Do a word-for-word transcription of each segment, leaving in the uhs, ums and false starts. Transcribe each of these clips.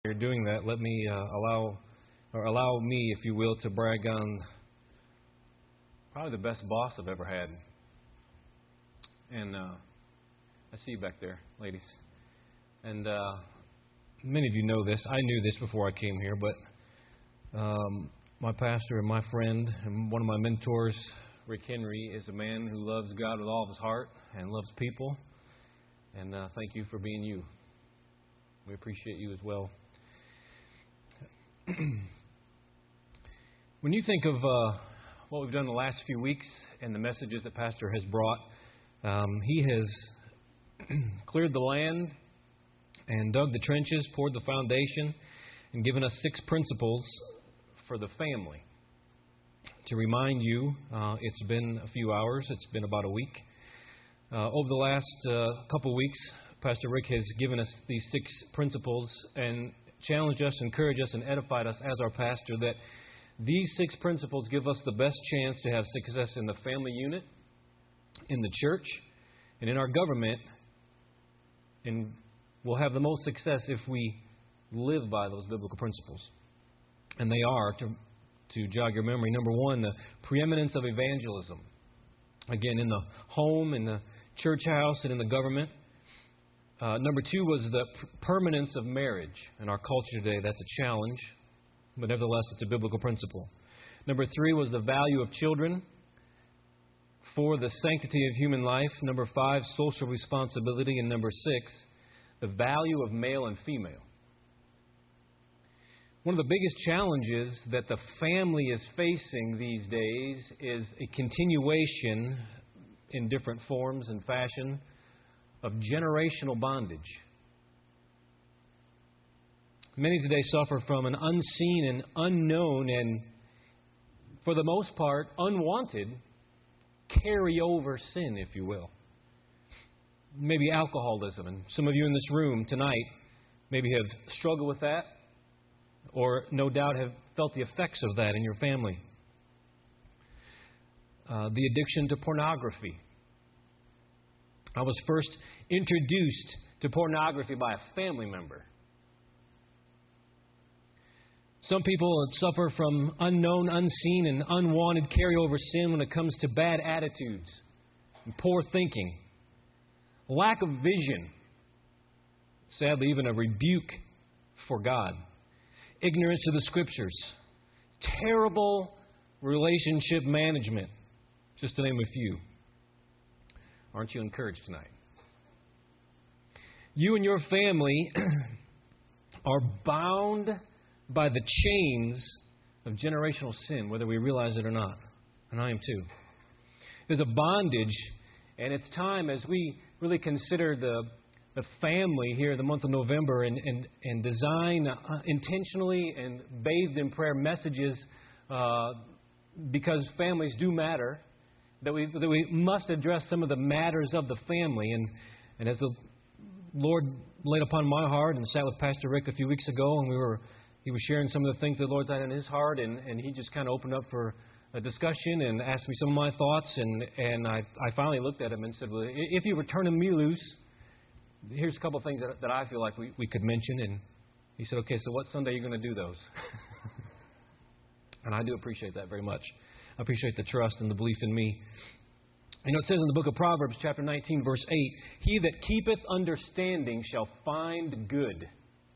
You're doing that. Let me uh, allow, or allow me, if you will, to brag on probably the best boss I've ever had. And uh, I see you back there, ladies. And uh, many of you know this. I knew this before I came here, but um, my pastor and my friend and one of my mentors, Rick Henry, is a man who loves God with all of his heart and loves people. And uh, thank you for being you. We appreciate you as well. When you think of uh, what we've done the last few weeks and the messages that Pastor has brought, um, he has cleared the land and dug the trenches, poured the foundation, and given us six principles for the family. To remind you, uh, it's been a few hours, it's been about a week. Uh, over the last uh, couple of weeks, Pastor Rick has given us these six principles and challenged us, encouraged us, and edified us as our pastor that these six principles give us the best chance to have success in the family unit, in the church, and in our government. And we'll have the most success if we live by those biblical principles. And they are, to, to jog your memory, number one, the preeminence of evangelism. Again, in the home, in the church house, and in the government. Uh, number two was the permanence of marriage. In our culture today, that's a challenge, but nevertheless, it's a biblical principle. Number three was the value of children. Four, the sanctity of human life. Number five, social responsibility. And number six, the value of male and female. One of the biggest challenges that the family is facing these days is a continuation in different forms and fashion of generational bondage. Many today suffer from an unseen and unknown and, for the most part, unwanted carry-over sin, if you will. Maybe alcoholism. And some of you in this room tonight maybe have struggled with that, or no doubt have felt the effects of that in your family. Uh, the addiction to pornography. I was first introduced to pornography by a family member. Some people suffer from unknown, unseen, and unwanted carryover sin when it comes to bad attitudes, and poor thinking, lack of vision, sadly even a rebuke for God, ignorance of the Scriptures, terrible relationship management, just to name a few. Aren't you encouraged tonight? You and your family are bound by the chains of generational sin, whether we realize it or not. And I am too. There's a bondage, and it's time as we really consider the the family here in the month of November and, and, and design uh, intentionally and bathed in prayer messages uh, because families do matter, that we that we must address some of the matters of the family. And, and as the Lord laid upon my heart and sat with Pastor Rick a few weeks ago, and we were he was sharing some of the things that the Lord's had in his heart, and, and he just kind of opened up for a discussion and asked me some of my thoughts, and, and I, I finally looked at him and said, well, if you were turning me loose, here's a couple of things that, that I feel like we, we could mention. And he said, okay, so what Sunday are you going to do those? And I do appreciate that very much. I appreciate the trust and the belief in me. You know, it says in the book of Proverbs, chapter nineteen, verse eight, he that keepeth understanding shall find good.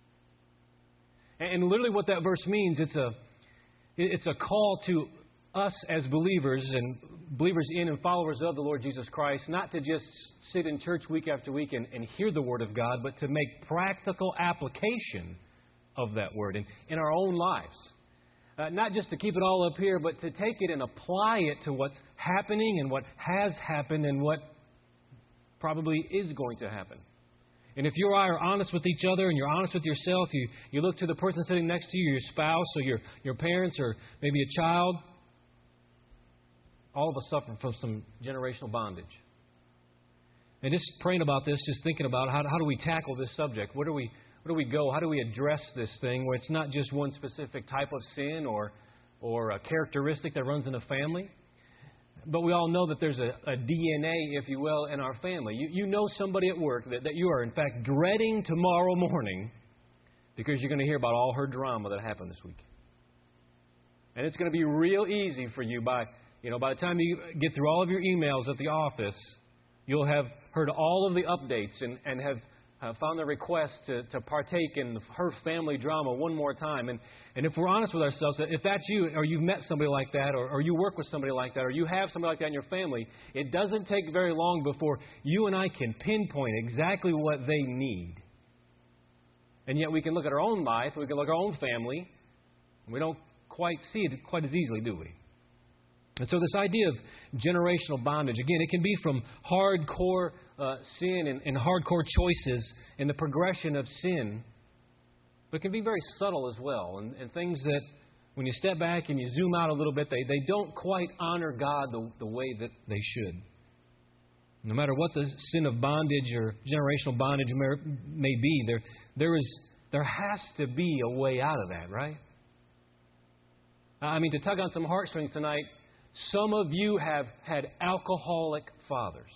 And literally what that verse means, it's a it's a call to us as believers and believers in and followers of the Lord Jesus Christ, not to just sit in church week after week and, and hear the Word of God, but to make practical application of that Word in, in our own lives. Uh, not just to keep it all up here, but to take it and apply it to what's happening and what has happened and what probably is going to happen. And if you or I are honest with each other and you're honest with yourself, you, you look to the person sitting next to you, your spouse or your, your parents or maybe a child, all of us suffer from some generational bondage. And just praying about this, just thinking about how, how do we tackle this subject? Where do we where do we go? How do we address this thing where it's not just one specific type of sin or or a characteristic that runs in a family? But we all know that there's a, a D N A, if you will, in our family. You, you know somebody at work that, that you are, in fact, dreading tomorrow morning because you're going to hear about all her drama that happened this week. And it's going to be real easy for you by, you know, by the time you get through all of your emails at the office, you'll have heard all of the updates and, and have uh, found the request to, to partake in her family drama one more time. And, and if we're honest with ourselves, if that's you, or you've met somebody like that, or, or you work with somebody like that, or you have somebody like that in your family, it doesn't take very long before you and I can pinpoint exactly what they need. And yet we can look at our own life, we can look at our own family, and we don't quite see it quite as easily, do we? And so this idea of generational bondage, again, it can be from hardcore uh, sin and, and hardcore choices in the progression of sin, but it can be very subtle as well, and, and things that when you step back and you zoom out a little bit, they, they don't quite honor God the, the way that they should. No matter what the sin of bondage or generational bondage may, may be, there there is there has to be a way out of that, right? I mean, to tug on some heartstrings tonight, some of you have had alcoholic fathers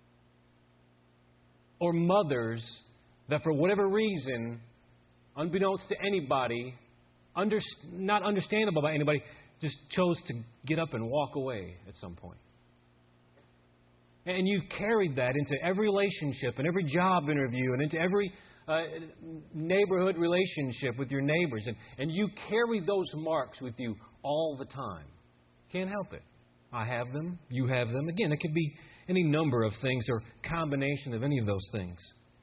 or mothers that for whatever reason, unbeknownst to anybody, under, not understandable by anybody, just chose to get up and walk away at some point. And you've carried that into every relationship and every job interview and into every uh, neighborhood relationship with your neighbors. And, and you carry those marks with you all the time. Can't help it. I have them. You have them. Again, it could be any number of things or combination of any of those things.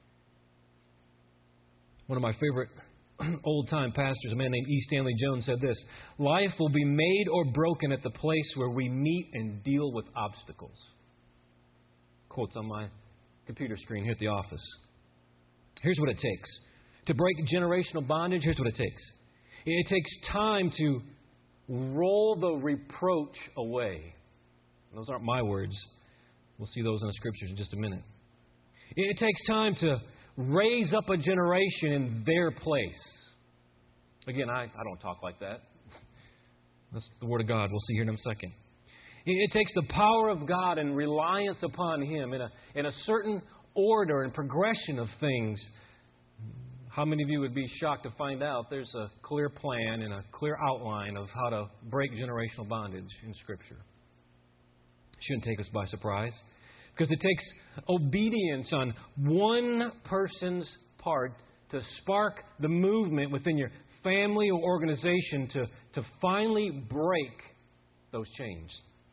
One of my favorite old-time pastors, a man named E. Stanley Jones, said this: life will be made or broken at the place where we meet and deal with obstacles. Quotes on my computer screen here at the office. Here's what it takes. To break generational bondage, here's what it takes. It takes time to roll the reproach away. Those aren't my words. We'll see those in the Scriptures in just a minute. It takes time to raise up a generation in their place. Again, I, I don't talk like that. That's the Word of God. We'll see here in a second. It takes the power of God and reliance upon Him in a, in a certain order and progression of things. How many of you would be shocked to find out there's a clear plan and a clear outline of how to break generational bondage in Scripture? It shouldn't take us by surprise, because it takes obedience on one person's part to spark the movement within your family or organization to, to finally break those chains.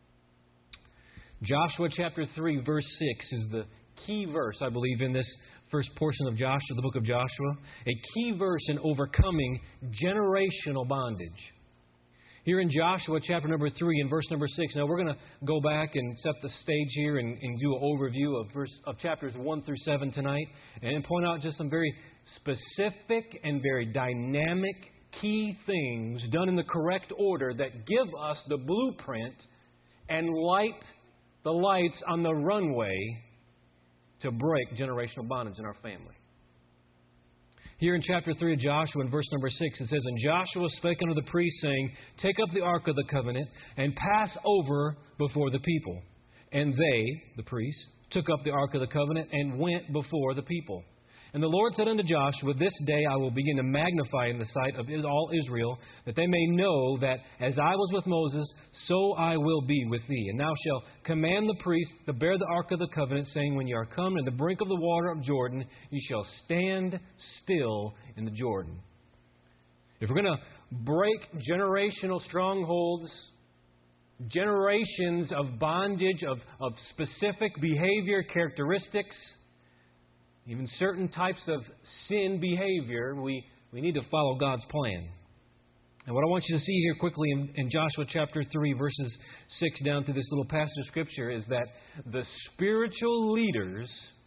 Joshua chapter three, verse six is the key verse, I believe, in this first portion of Joshua, the book of Joshua. A key verse in overcoming generational bondage. Here in Joshua chapter number three and verse number six. Now we're going to go back and set the stage here and, and do an overview of, verse, of chapters one through seven tonight, and point out just some very specific and very dynamic key things done in the correct order that give us the blueprint and light the lights on the runway to break generational bondage in our family. Here in chapter three of Joshua, in verse number six, it says, "And Joshua spake unto the priests, saying, Take up the ark of the covenant, and pass over before the people. And they," the priests, "took up the ark of the covenant, and went before the people. And the Lord said unto Joshua, This day I will begin to magnify in the sight of all Israel, that they may know that as I was with Moses, so I will be with thee. And thou shalt command the priests to bear the ark of the covenant, saying, When ye are come to the brink of the water of Jordan, ye shall stand still in the Jordan." If we're going to break generational strongholds, generations of bondage, of, of specific behavior characteristics, even certain types of sin behavior, we, we need to follow God's plan. And what I want you to see here quickly in, in Joshua chapter three, verses six down through this little passage of Scripture, is that the spiritual leaders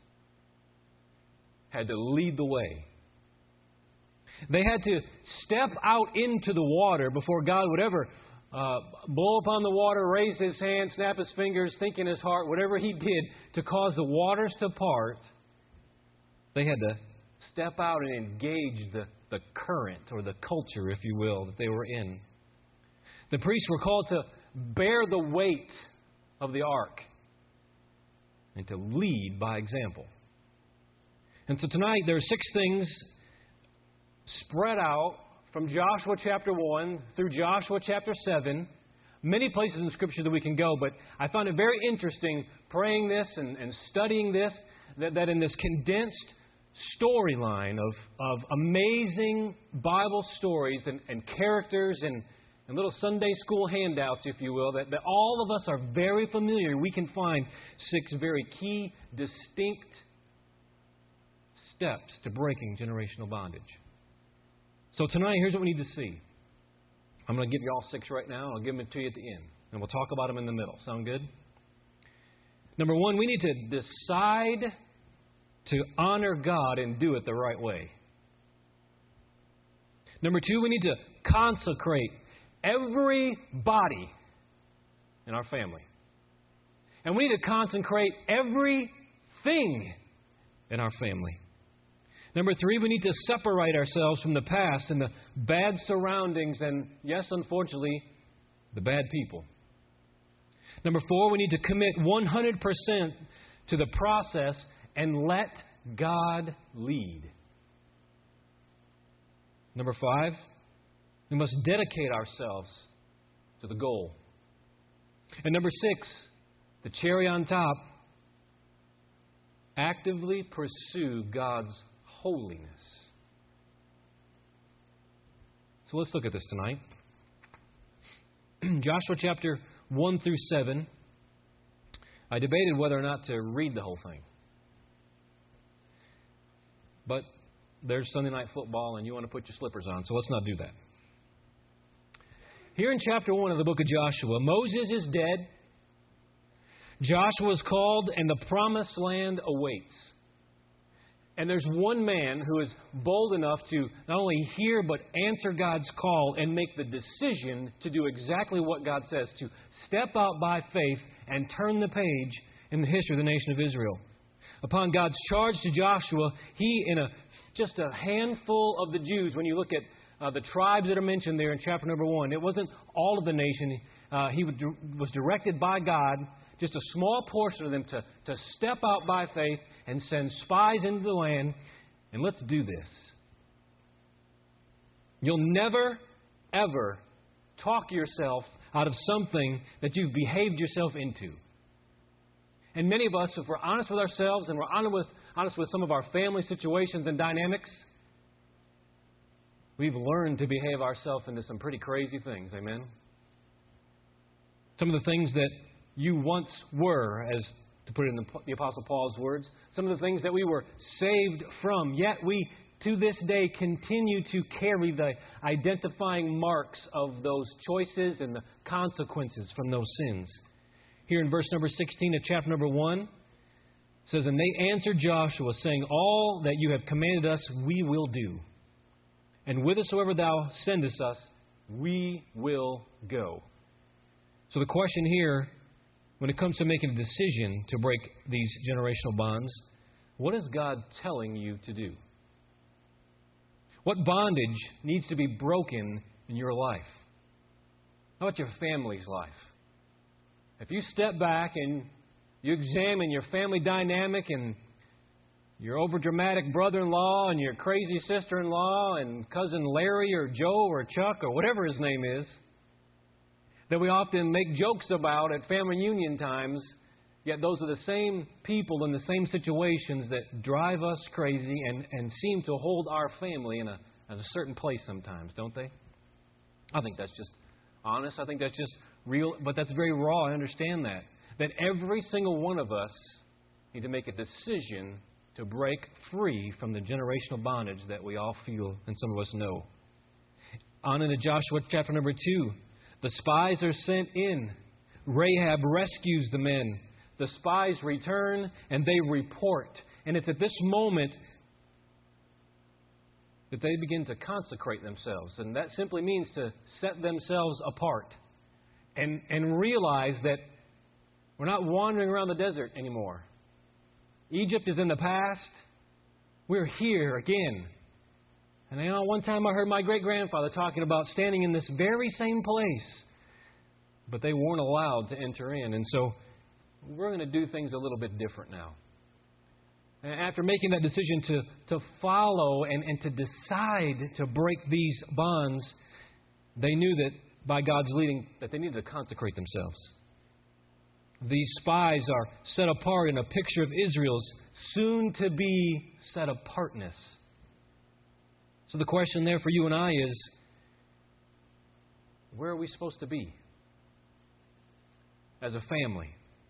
had to lead the way. They had to step out into the water before God would ever uh, blow upon the water, raise His hand, snap His fingers, think in His heart, whatever He did to cause the waters to part. They had to step out and engage the, the current or the culture, if you will, that they were in. The priests were called to bear the weight of the ark and to lead by example. And so tonight there are six things spread out from Joshua chapter one through Joshua chapter seven. Many places in Scripture that we can go, but I found it very interesting praying this and, and studying this, that, that in this condensed storyline of, of amazing Bible stories and, and characters and, and little Sunday school handouts, if you will, that, that all of us are very familiar. We can find six very key, distinct steps to breaking generational bondage. So tonight, here's what we need to see. I'm going to give you all six right now, and I'll give them to you at the end. And we'll talk about them in the middle. Sound good? Number one, we need to decide to honor God and do it the right way. Number two, we need to consecrate every body in our family. And we need to consecrate everything in our family. Number three, we need to separate ourselves from the past and the bad surroundings and, yes, unfortunately, the bad people. Number four, we need to commit one hundred percent to the process and let God lead. Number five, we must dedicate ourselves to the goal. And number six, the cherry on top, actively pursue God's holiness. So let's look at this tonight. Joshua chapter one through seven. I debated whether or not to read the whole thing. But there's Sunday night football and you want to put your slippers on, so let's not do that. Here in chapter one of the book of Joshua, Moses is dead. Joshua is called and the promised land awaits. And there's one man who is bold enough to not only hear but answer God's call and make the decision to do exactly what God says, to step out by faith and turn the page in the history of the nation of Israel. Upon God's charge to Joshua, he, in a just a handful of the Jews, when you look at uh, the tribes that are mentioned there in chapter number one, it wasn't all of the nation. Uh, he was directed by God, just a small portion of them, to, to step out by faith and send spies into the land, and let's do this. You'll never, ever talk yourself out of something that you've behaved yourself into. And many of us, if we're honest with ourselves and we're honest with, honest with some of our family situations and dynamics, we've learned to behave ourselves into some pretty crazy things. Amen? Some of the things that you once were, as to put it in the, the Apostle Paul's words, some of the things that we were saved from, yet we, to this day, continue to carry the identifying marks of those choices and the consequences from those sins. Here in verse number sixteen of chapter number one, it says, "And they answered Joshua, saying, All that you have commanded us, we will do. And whithersoever thou sendest us, we will go." So the question here, when it comes to making a decision to break these generational bonds, what is God telling you to do? What bondage needs to be broken in your life? How about your family's life? If you step back and you examine your family dynamic and your overdramatic brother-in-law and your crazy sister-in-law and cousin Larry or Joe or Chuck or whatever his name is, that we often make jokes about at family reunion times, yet those are the same people in the same situations that drive us crazy and, and seem to hold our family in a, in a certain place sometimes, don't they? I think that's just honest. I think that's just real, but that's very raw. I understand that. That every single one of us need to make a decision to break free from the generational bondage that we all feel and some of us know. On into Joshua chapter number two. The spies are sent in. Rahab rescues the men. The spies return and they report. And it's at this moment that they begin to consecrate themselves. And that simply means to set themselves apart. And, and realize that we're not wandering around the desert anymore. Egypt is in the past. We're here again. And you know, one time I heard my great-grandfather talking about standing in this very same place. But they weren't allowed to enter in. And so we're going to do things a little bit different now. And after making that decision to, to follow and, and to decide to break these bonds, they knew that by God's leading, that they needed to consecrate themselves. These spies are set apart in a picture of Israel's soon-to-be set-apartness. So the question there for you and I is, where are we supposed to be as a family?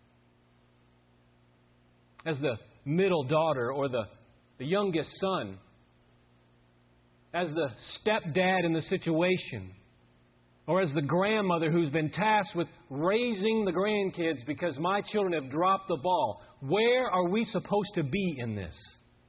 As the middle daughter or the, the youngest son? As the stepdad in the situation? Or as the grandmother who's been tasked with raising the grandkids because my children have dropped the ball? Where are we supposed to be in this?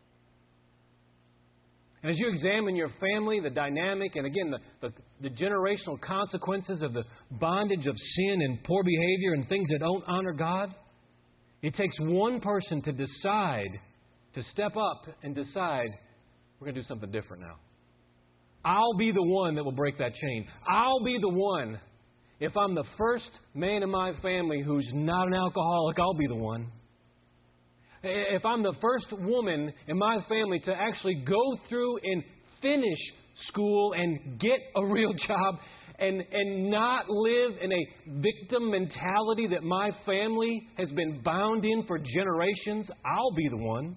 And as you examine your family, the dynamic, and again, the, the, the generational consequences of the bondage of sin and poor behavior and things that don't honor God, it takes one person to decide, to step up and decide, we're going to do something different now. I'll be the one that will break that chain. I'll be the one. If I'm the first man in my family who's not an alcoholic, I'll be the one. If I'm the first woman in my family to actually go through and finish school and get a real job and, and not live in a victim mentality that my family has been bound in for generations, I'll be the one.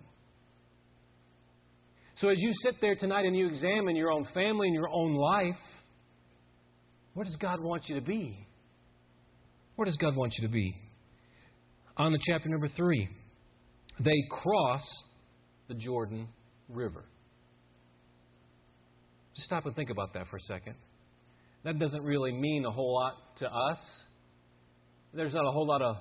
So as you sit there tonight and you examine your own family and your own life, where does God want you to be? Where does God want you to be? On to chapter number three. They cross the Jordan River. Just stop and think about that for a second. That doesn't really mean a whole lot to us. There's not a whole lot of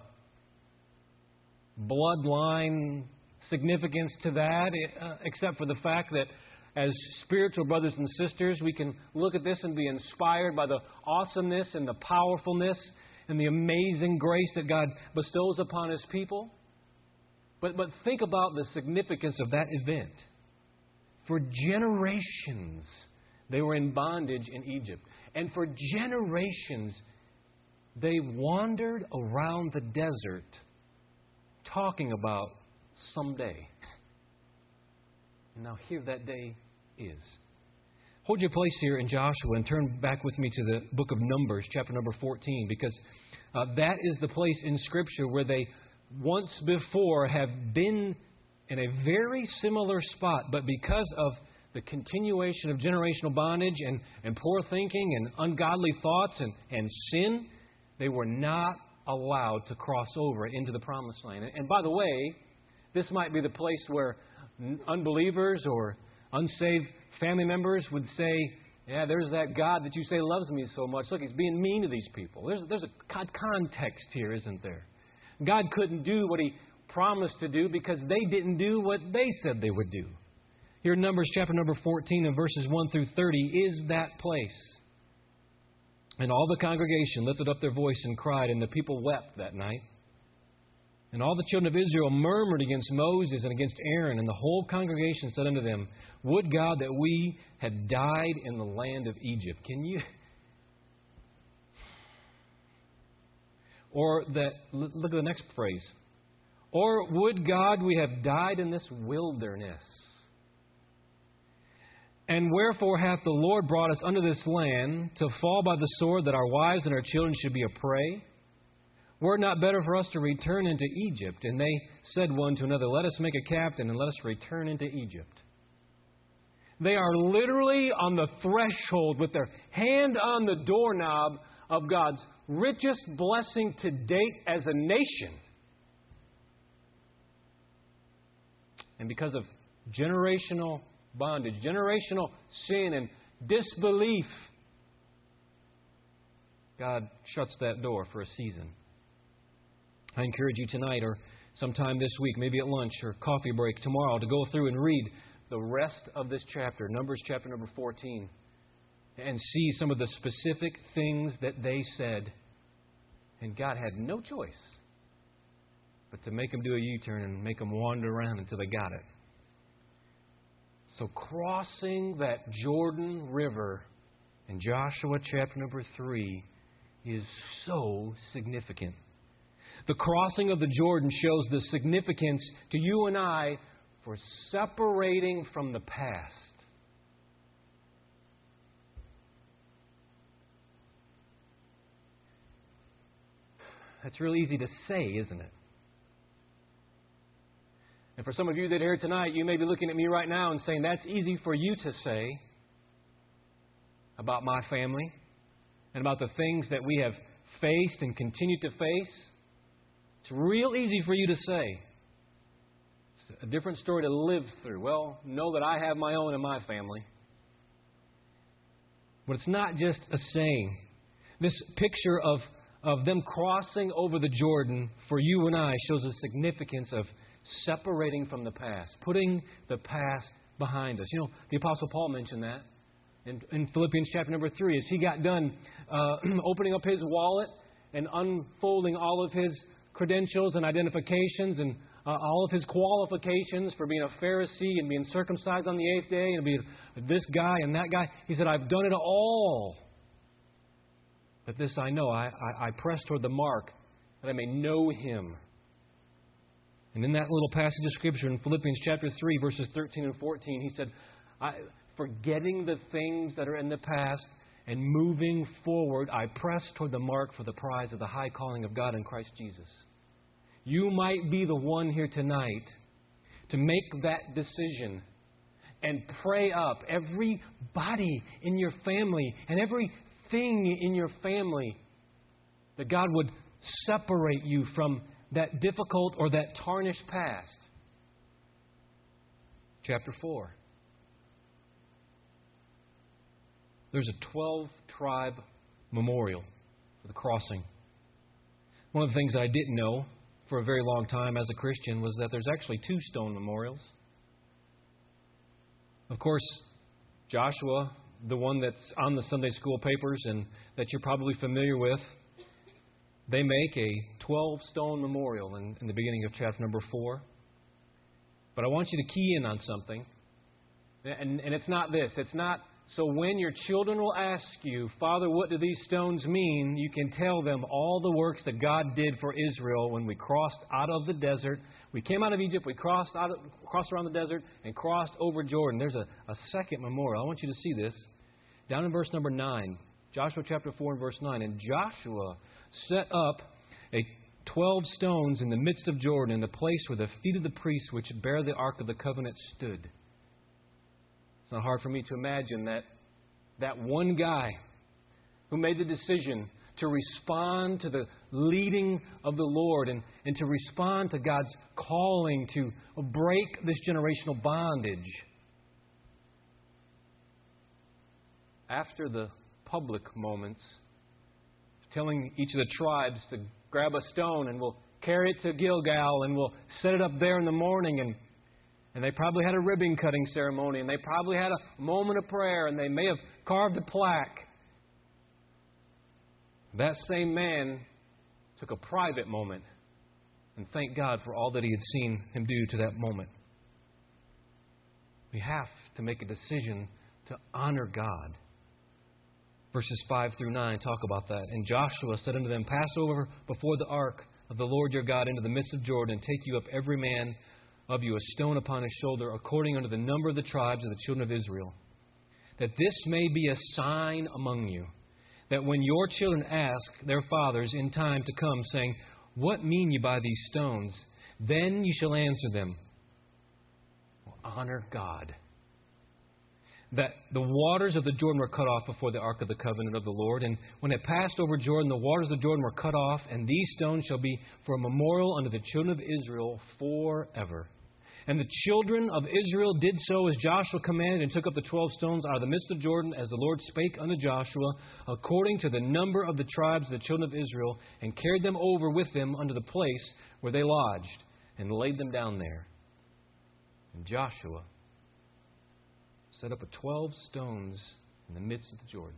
bloodline significance to that, uh, except for the fact that as spiritual brothers and sisters, we can look at this and be inspired by the awesomeness and the powerfulness and the amazing grace that God bestows upon His people. But, but think about the significance of that event. For generations, they were in bondage in Egypt. And for generations, they wandered around the desert talking about someday. And now here that day is. Hold your place here in Joshua and turn back with me to the book of Numbers, chapter number fourteen, because uh, that is the place in Scripture where they once before have been in a very similar spot, but because of the continuation of generational bondage and, and poor thinking and ungodly thoughts and, and sin, they were not allowed to cross over into the promised land. And, and by the way, this might be the place where unbelievers or unsaved family members would say, yeah, there's that God that you say loves me so much. Look, He's being mean to these people. There's, there's a context here, isn't there? God couldn't do what He promised to do because they didn't do what they said they would do. Here in Numbers chapter number fourteen and verses one through thirty is that place. And all the congregation lifted up their voice and cried, and the people wept that night. And all the children of Israel murmured against Moses and against Aaron, and the whole congregation said unto them, would God that we had died in the land of Egypt. Can you... Or that, look at the next phrase. Or would God we have died in this wilderness? And wherefore hath the Lord brought us unto this land to fall by the sword, that our wives and our children should be a prey? Were it not better for us to return into Egypt? And they said one to another, let us make a captain and let us return into Egypt. They are literally on the threshold with their hand on the doorknob of God's richest blessing to date as a nation. And because of generational bondage, generational sin and disbelief, God shuts that door for a season. I encourage you tonight or sometime this week, maybe at lunch or coffee break tomorrow, to go through and read the rest of this chapter, Numbers chapter number fourteen, and see some of the specific things that they said. And God had no choice but to make them do a U-turn and make them wander around until they got it. So crossing that Jordan River in Joshua chapter number three is so significant. The crossing of the Jordan shows the significance to you and I for separating from the past. That's real easy to say, isn't it? And for some of you that are here tonight, you may be looking at me right now and saying, that's easy for you to say about my family and about the things that we have faced and continue to face. It's real easy for you to say. It's a different story to live through. Well, know that I have my own in my family. But it's not just a saying. This picture of, of them crossing over the Jordan for you and I shows the significance of separating from the past, putting the past behind us. You know, the Apostle Paul mentioned that in, in Philippians chapter number three, as he got done uh, opening up his wallet and unfolding all of his credentials and identifications and uh, all of his qualifications for being a Pharisee and being circumcised on the eighth day and being this guy and that guy. He said, I've done it all. But this I know, I, I, I press toward the mark that I may know Him. And in that little passage of Scripture in Philippians chapter three, verses thirteen and fourteen, he said, I, forgetting the things that are in the past and moving forward, I press toward the mark for the prize of the high calling of God in Christ Jesus. You might be the one here tonight to make that decision and pray up everybody in your family and everything in your family that God would separate you from that difficult or that tarnished past. Chapter four. There's a twelve-tribe memorial for the crossing. One of the things I didn't know for a very long time as a Christian was that there's actually two stone memorials. Of course, Joshua, the one that's on the Sunday school papers and that you're probably familiar with, they make a twelve-stone memorial in, in the beginning of chapter number four. But I want you to key in on something. And, and it's not this. It's not, so when your children will ask you, Father, what do these stones mean? You can tell them all the works that God did for Israel when we crossed out of the desert. We came out of Egypt, we crossed, out of, crossed around the desert, and crossed over Jordan. There's a, a second memorial. I want you to see this. Down in verse number nine. Joshua chapter four and verse nine. And Joshua set up a twelve stones in the midst of Jordan, in the place where the feet of the priests which bear the ark of the covenant stood. It's not hard for me to imagine that that one guy who made the decision to respond to the leading of the Lord and, and to respond to God's calling to break this generational bondage. After the public moments, telling each of the tribes to grab a stone and we'll carry it to Gilgal and we'll set it up there in the morning. And, and they probably had a ribbon cutting ceremony and they probably had a moment of prayer and they may have carved a plaque. That same man took a private moment and thanked God for all that He had seen him do to that moment. We have to make a decision to honor God. Verses five through nine talk about that. And Joshua said unto them, Pass over before the ark of the Lord your God into the midst of Jordan, and take you up every man of you a stone upon his shoulder, according unto the number of the tribes of the children of Israel, that this may be a sign among you, that when your children ask their fathers in time to come, saying, What mean you by these stones? Then you shall answer them, Honor God. That the waters of the Jordan were cut off before the ark of the covenant of the Lord. And when it passed over Jordan, the waters of the Jordan were cut off, and these stones shall be for a memorial unto the children of Israel forever. And the children of Israel did so as Joshua commanded, and took up the twelve stones out of the midst of Jordan, as the Lord spake unto Joshua, according to the number of the tribes of the children of Israel, and carried them over with them unto the place where they lodged, and laid them down there. And Joshua set up a twelve stones in the midst of the Jordan.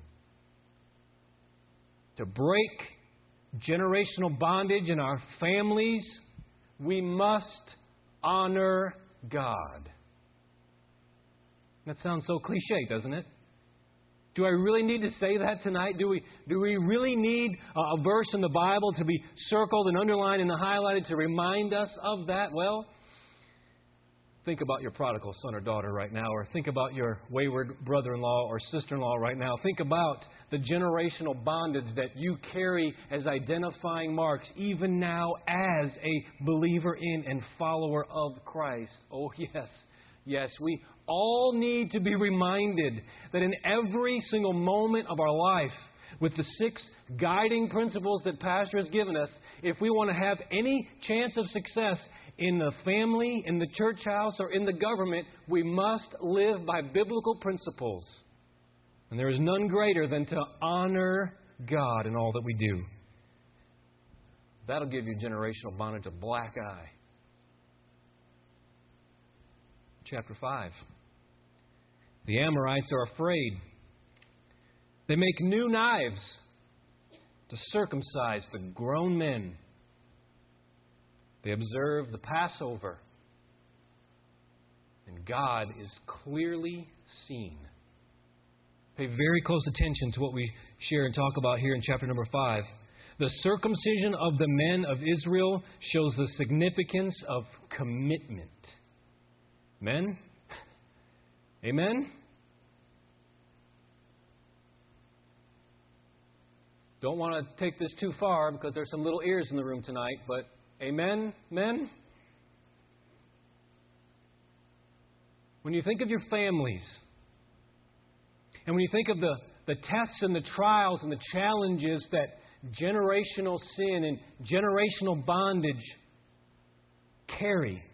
To break generational bondage in our families, we must honor God. That sounds so cliche, doesn't it? Do I really need to say that tonight? Do we, do we really need a, a verse in the Bible to be circled and underlined and highlighted to remind us of that? Well, think about your prodigal son or daughter right now, or think about your wayward brother-in-law or sister-in-law right now. Think about the generational bondage that you carry as identifying marks, even now as a believer in and follower of Christ. Oh, yes. Yes, we all need to be reminded that in every single moment of our life, with the six guiding principles that Pastor has given us, if we want to have any chance of success in the family, in the church house, or in the government, we must live by biblical principles. And there is none greater than to honor God in all that we do. That'll give you generational bondage, a black eye. Chapter five. The Amorites are afraid. They make new knives to circumcise the grown men. They observe the Passover. And God is clearly seen. Pay very close attention to what we share and talk about here in chapter number five. The circumcision of the men of Israel shows the significance of commitment. Men? Amen? Don't want to take this too far because there's some little ears in the room tonight, but amen, men? When you think of your families, and when you think of the, the tests and the trials and the challenges that generational sin and generational bondage carry,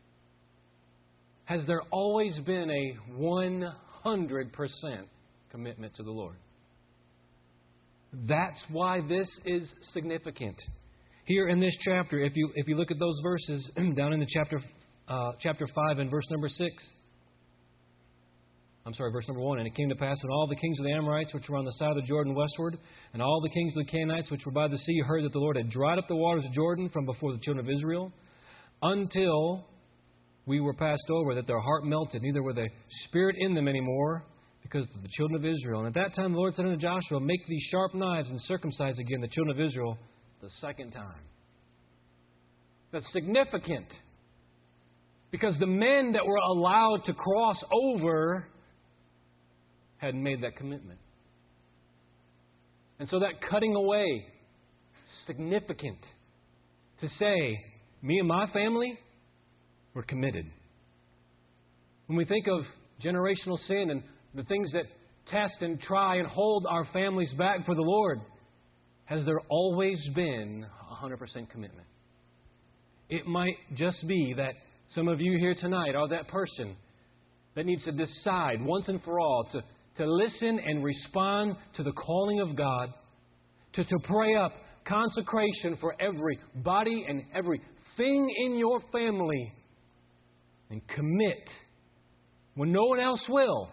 has there always been a one hundred percent commitment to the Lord? That's why this is significant. Here in this chapter, if you if you look at those verses down in the chapter uh, chapter five and verse number six. I'm sorry, verse number one. And it came to pass when all the kings of the Amorites, which were on the side of the Jordan westward, and all the kings of the Canaanites, which were by the sea, heard that the Lord had dried up the waters of Jordan from before the children of Israel, until we were passed over, that their heart melted, neither were the spirit in them anymore, because of the children of Israel. And at that time the Lord said unto Joshua, make these sharp knives and circumcise again the children of Israel the second time. That's significant. Because the men that were allowed to cross over hadn't made that commitment. And so that cutting away, significant. To say, me and my family, we're committed. When we think of generational sin and the things that test and try and hold our families back for the Lord, has there always been one hundred percent commitment? It might just be that some of you here tonight are that person that needs to decide once and for all to, to listen and respond to the calling of God, to, to pray up consecration for every body and every thing in your family, and commit when no one else will,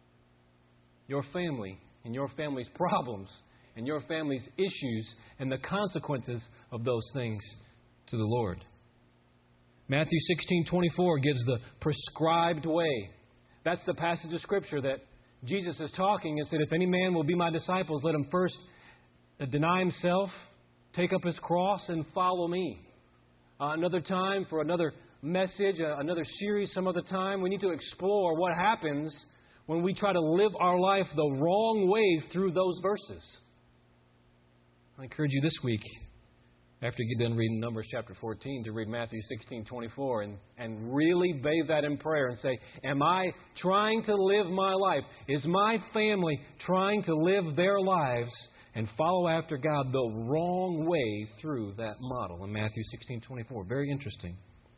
your family and your family's problems and your family's issues and the consequences of those things to the Lord. Matthew sixteen twenty-four gives the prescribed way. That's the passage of Scripture that Jesus is talking and said, if any man will be my disciples, let him first deny himself, take up his cross, and follow me. Uh, another time for another message, uh, another series some other time, we need to explore what happens when we try to live our life the wrong way through those verses. I encourage you this week, after you get done reading Numbers chapter fourteen, to read Matthew sixteen twenty-four and, and really bathe that in prayer and say, am I trying to live my life? Is my family trying to live their lives and follow after God the wrong way through that model in Matthew sixteen twenty-four? Very interesting.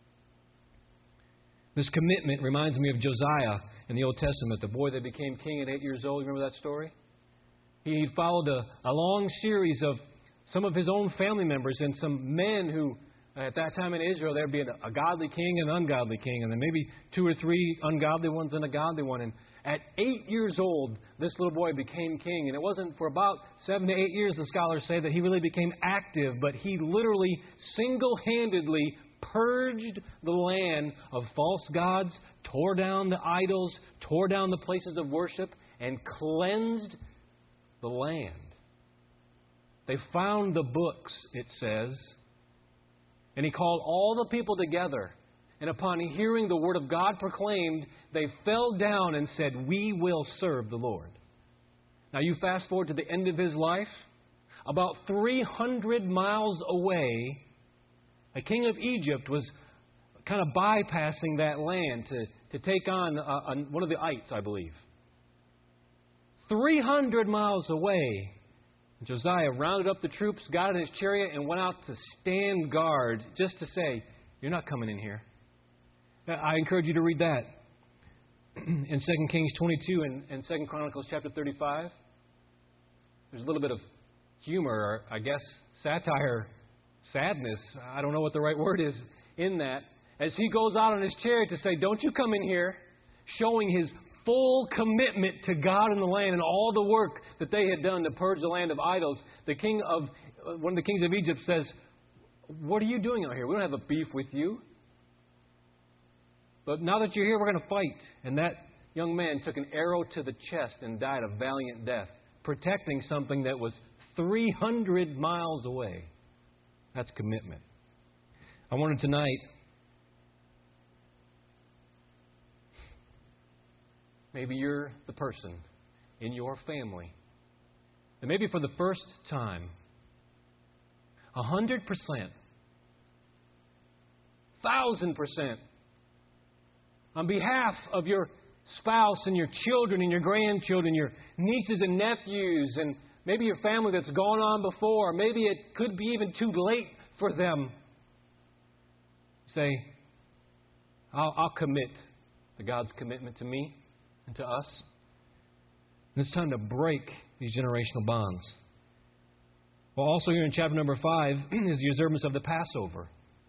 This commitment reminds me of Josiah in the Old Testament, the boy that became king at eight years old. You remember that story? He followed a, a long series of some of his own family members and some men who, at that time in Israel, there would be a, a godly king and an ungodly king, and then maybe two or three ungodly ones and a godly one. And at eight years old, this little boy became king. And it wasn't for about seven to eight years, the scholars say, that he really became active, but he literally single-handedly purged the land of false gods, tore down the idols, tore down the places of worship, and cleansed the land. They found the books, it says, and he called all the people together, And upon hearing the word of God proclaimed, they fell down and said, "We will serve the Lord." Now you fast forward to the end of his life. About three hundred miles away, a king of Egypt was kind of bypassing that land to, to take on uh, one of the ites, I believe. three hundred miles away, Josiah rounded up the troops, got in his chariot, and went out to stand guard just to say, "You're not coming in here." I encourage you to read that in Second Kings twenty-two and, and Second Chronicles chapter thirty-five. There's a little bit of humor, or I guess satire, sadness, I don't know what the right word is, in that, as he goes out on his chariot to say, "Don't you come in here," showing his full commitment to God and the land and all the work that they had done to purge the land of idols. The king of, one of the kings of Egypt says, "What are you doing out here? We don't have a beef with you. But now that you're here, we're going to fight." And that young man took an arrow to the chest and died a valiant death, protecting something that was three hundred miles away. That's commitment. I wanted tonight, maybe you're the person in your family that maybe for the first time, a hundred percent, thousand percent, on behalf of your spouse and your children and your grandchildren, your nieces and nephews, and maybe your family that's gone on before, maybe it could be even too late for them, say, I'll, I'll commit to God's commitment to me and to us. And it's time to break these generational bonds. Well, also here in chapter number five is the observance of the Passover.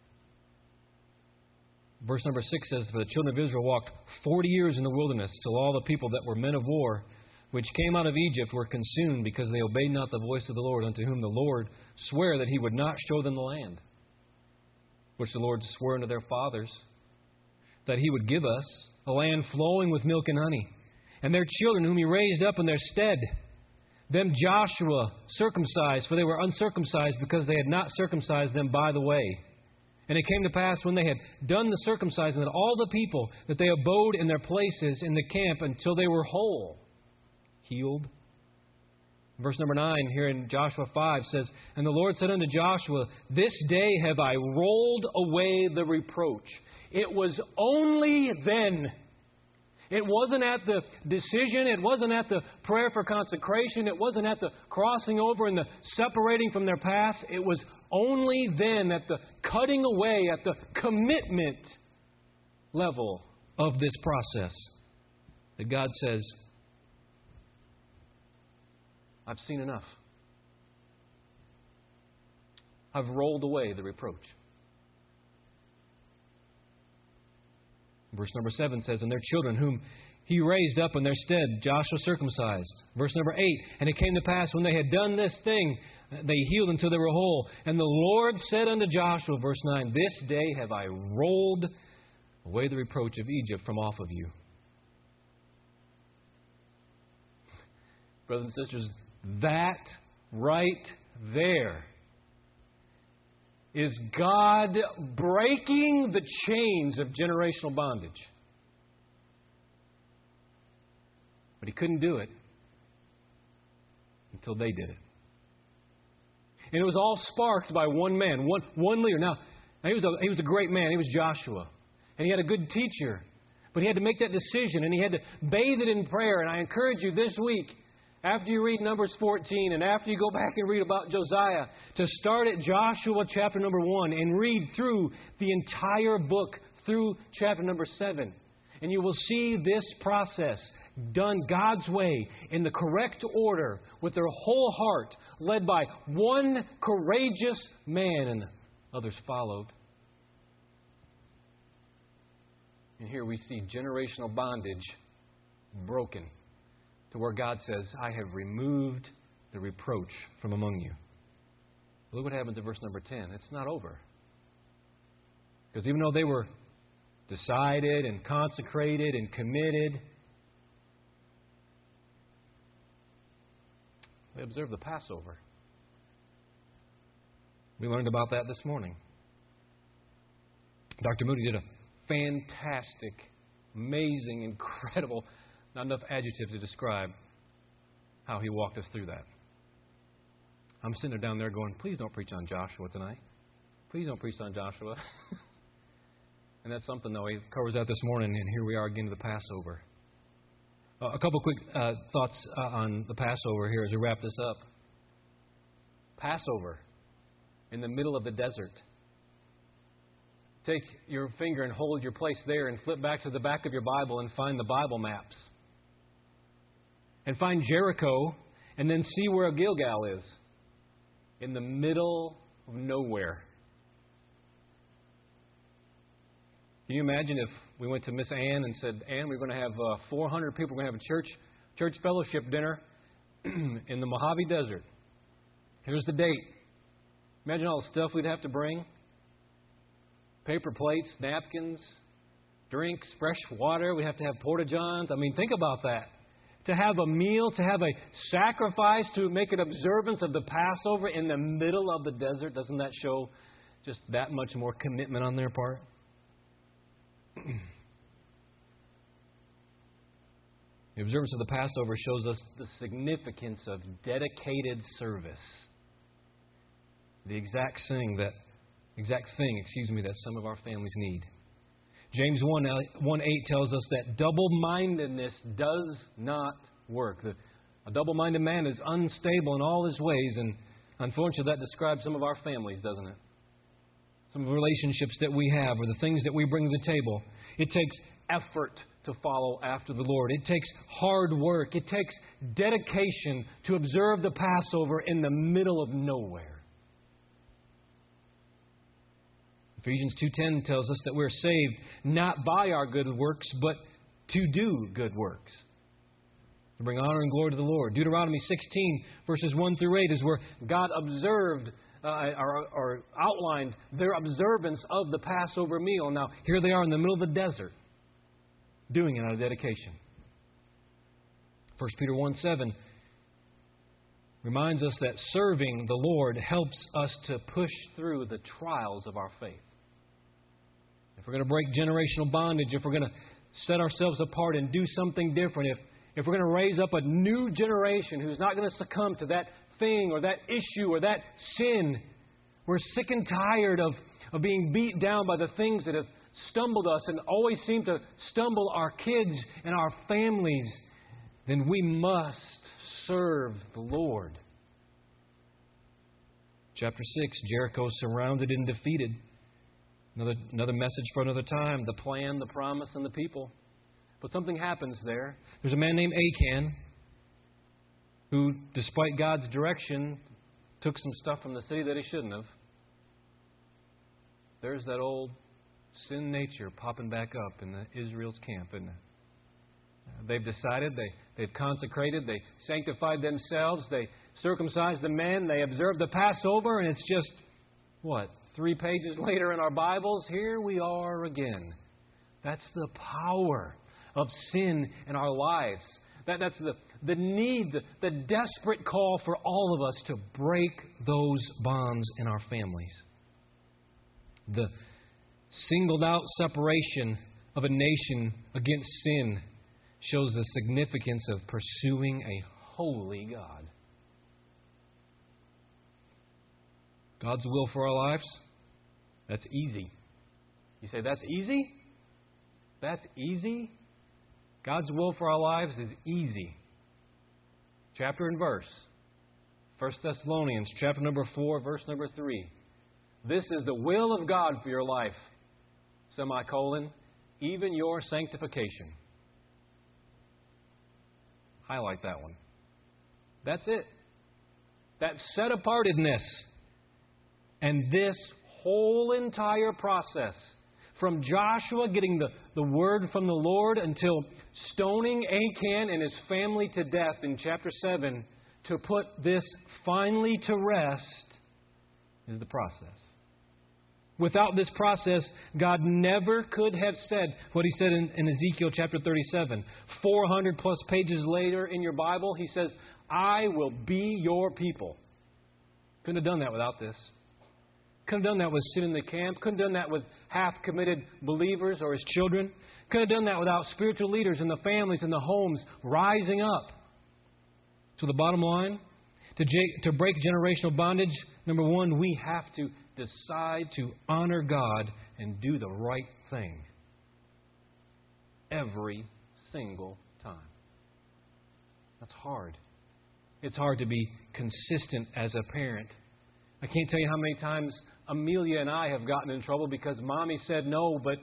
Verse number six says, "For the children of Israel walked forty years in the wilderness, till all the people that were men of war, which came out of Egypt, were consumed, because they obeyed not the voice of the Lord, unto whom the Lord sware that he would not show them the land, which the Lord swore unto their fathers, that he would give us, a land flowing with milk and honey. And their children, whom he raised up in their stead, them Joshua circumcised, for they were uncircumcised, because they had not circumcised them by the way. And it came to pass, when they had done the circumcising, that all the people, that they abode in their places in the camp until they were whole," healed. Verse number nine here in Joshua five says, "And the Lord said unto Joshua, This day have I rolled away the reproach." It was only then. It wasn't at the decision. It wasn't at the prayer for consecration. It wasn't at the crossing over and the separating from their past. It was only then, at the cutting away, at the commitment level of this process, that God says, "I've seen enough. I've rolled away the reproach." Verse number seven says, "And their children, whom he raised up in their stead, Joshua circumcised." Verse number eight, "And it came to pass, when they had done this thing, they healed until they were whole. And the Lord said unto Joshua," verse nine, "This day have I rolled away the reproach of Egypt from off of you." Brothers and sisters, that right there is God breaking the chains of generational bondage. But He couldn't do it until they did it. And it was all sparked by one man, one one leader. Now, he was a, he was a great man. He was Joshua. And he had a good teacher. But he had to make that decision, and he had to bathe it in prayer. And I encourage you this week, after you read Numbers fourteen, and after you go back and read about Josiah, to start at Joshua chapter number one and read through the entire book through chapter number seven. And you will see this process done God's way, in the correct order, with their whole heart, led by one courageous man, and others followed. And here we see generational bondage broken, to where God says, "I have removed the reproach from among you." Look what happens in verse number ten. It's not over. Because even though they were decided and consecrated and committed, they observed the Passover. We learned about that this morning. Doctor Moody did a fantastic, amazing, incredible, not enough adjectives to describe how He walked us through that. I'm sitting down there going, please don't preach on Joshua tonight. Please don't preach on Joshua. And that's something, though. He covers that this morning, and here we are again to the Passover. Uh, a couple quick uh, thoughts uh, on the Passover here as we wrap this up. Passover in the middle of the desert. Take your finger and hold your place there and flip back to the back of your Bible and find the Bible maps. And find Jericho and then see where Gilgal is. In the middle of nowhere. Can you imagine if we went to Miss Ann and said, Ann, we're going to have uh, four hundred people. We're going to have a church church fellowship dinner in the Mojave Desert. Here's the date. Imagine all the stuff we'd have to bring. Paper plates, napkins, drinks, fresh water. We'd have to have porta-johns. I mean, think about that. To have a meal, to have a sacrifice, to make an observance of the Passover in the middle of the desert, doesn't that show just that much more commitment on their part? The observance of the Passover shows us the significance of dedicated service. The exact thing that, exact thing, excuse me, that some of our families need. James one eight tells us that double-mindedness does not work. The, a double-minded man is unstable in all his ways, and unfortunately that describes some of our families, doesn't it? Some of the relationships that we have or the things that we bring to the table. It takes effort to follow after the Lord. It takes hard work. It takes dedication to observe the Passover in the middle of nowhere. Ephesians two ten tells us that we're saved not by our good works, but to do good works. To bring honor and glory to the Lord. Deuteronomy sixteen, verses one through eight is where God observed uh, or, or outlined their observance of the Passover meal. Now, here they are in the middle of the desert, doing it out of dedication. First Peter one seven reminds us that serving the Lord helps us to push through the trials of our faith. If we're going to break generational bondage, if we're going to set ourselves apart and do something different, if, if we're going to raise up a new generation who's not going to succumb to that thing or that issue or that sin, we're sick and tired of, of being beat down by the things that have stumbled us and always seem to stumble our kids and our families, then we must serve the Lord. Chapter six, Jericho surrounded and defeated. Another, another message for another time. The plan, the promise, and the people. But something happens there. There's a man named Achan who, despite God's direction, took some stuff from the city that he shouldn't have. There's that old sin nature popping back up in the Israel's camp, isn't it? They've decided, they, they've consecrated, they sanctified themselves, they circumcised the men, they observed the Passover, and it's just, what, three pages later in our Bibles, here we are again. That's the power of sin in our lives. That, that's the, the need, the, the desperate call for all of us to break those bonds in our families. The singled out separation of a nation against sin shows the significance of pursuing a holy God. God's will for our lives, that's easy. You say, that's easy? That's easy? God's will for our lives is easy. Chapter and verse. First Thessalonians, chapter number four, verse number three. This is the will of God for your life, semicolon, even your sanctification. Highlight that one. That's it. That set-apartedness. And this whole entire process, from Joshua getting the, the word from the Lord until stoning Achan and his family to death in chapter seven, to put this finally to rest, is the process. Without this process, God never could have said what He said in, in Ezekiel chapter thirty-seven. four hundred plus pages later in your Bible, He says, I will be your people. Couldn't have done that without this. Could have done that with sin in the camp. Could have done that with half-committed believers or his children. Could have done that without spiritual leaders in the families and the homes rising up. So the bottom line, to, j- to break generational bondage, number one, we have to decide to honor God and do the right thing every single time. That's hard. It's hard to be consistent as a parent. I can't tell you how many times Amelia and I have gotten in trouble because Mommy said no, but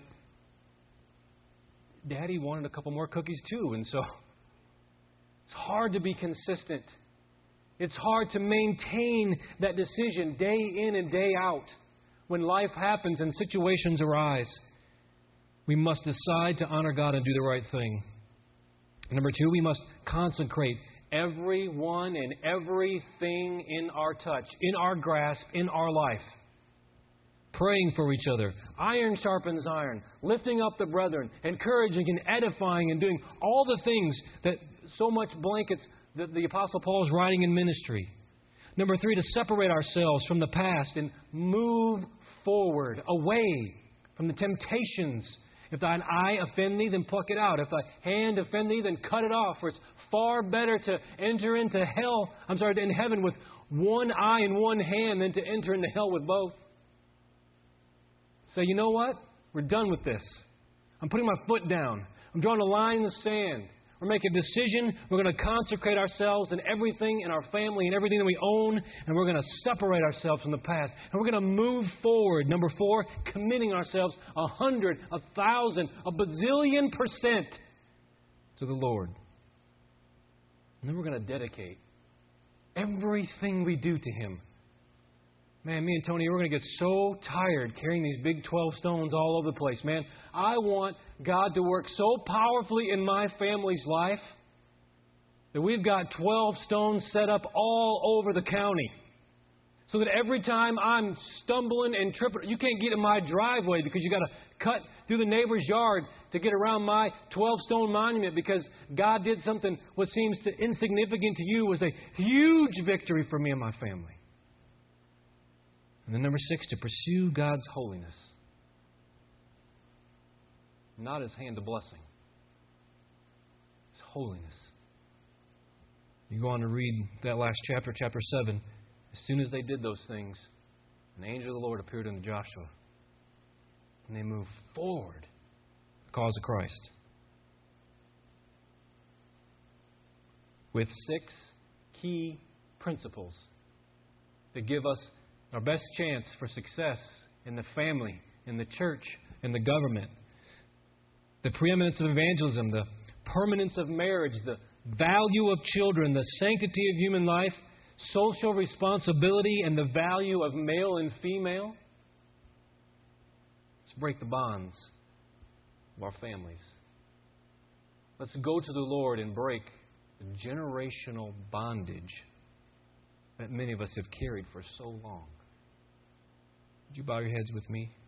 Daddy wanted a couple more cookies too. And so it's hard to be consistent. It's hard to maintain that decision day in and day out when life happens and situations arise. We must decide to honor God and do the right thing. Number two, we must consecrate everyone and everything in our touch, in our grasp, in our life. Praying for each other. Iron sharpens iron. Lifting up the brethren. Encouraging and edifying and doing all the things that so much blankets that the Apostle Paul is writing in ministry. Number three, to separate ourselves from the past and move forward, away from the temptations. If thine eye offend thee, then pluck it out. If thy hand offend thee, then cut it off. For it's far better to enter into hell, I'm sorry, in heaven with one eye and one hand than to enter into hell with both. Say, you know what? We're done with this. I'm putting my foot down. I'm drawing a line in the sand. We're making a decision. We're going to consecrate ourselves and everything in our family and everything that we own. And we're going to separate ourselves from the past. And we're going to move forward. Number four, committing ourselves a hundred, a thousand, a bazillion percent to the Lord. And then we're going to dedicate everything we do to Him. Man, me and Tony, we're going to get so tired carrying these big twelve stones all over the place. Man, I want God to work so powerfully in my family's life that we've got twelve stones set up all over the county. So that every time I'm stumbling and tripping, you can't get in my driveway because you got to cut through the neighbor's yard to get around my twelve-stone monument because God did something what seems to insignificant to you was a huge victory for me and my family. And then number six, to pursue God's holiness. Not His hand of blessing. His holiness. You go on to read that last chapter, chapter seven. As soon as they did those things, an angel of the Lord appeared unto Joshua. And they moved forward the cause of Christ. With six key principles that give us our best chance for success in the family, in the church, in the government. The preeminence of evangelism, the permanence of marriage, the value of children, the sanctity of human life, social responsibility, and the value of male and female. Let's break the bonds of our families. Let's go to the Lord and break the generational bondage that many of us have carried for so long. Would you bow your heads with me?